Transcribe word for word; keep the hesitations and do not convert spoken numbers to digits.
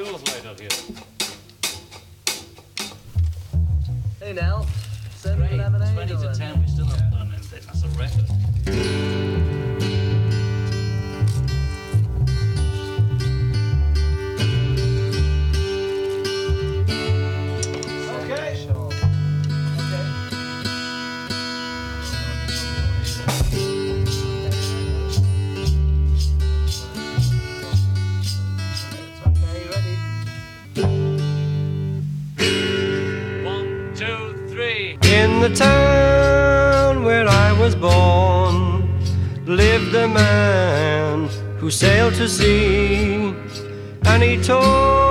tools right out here. Hey, Nell. Send me Great, an lemonade. twenty to ten, we still haven't done anything. That's a record. In the town where I was born lived a man who sailed to sea, and he told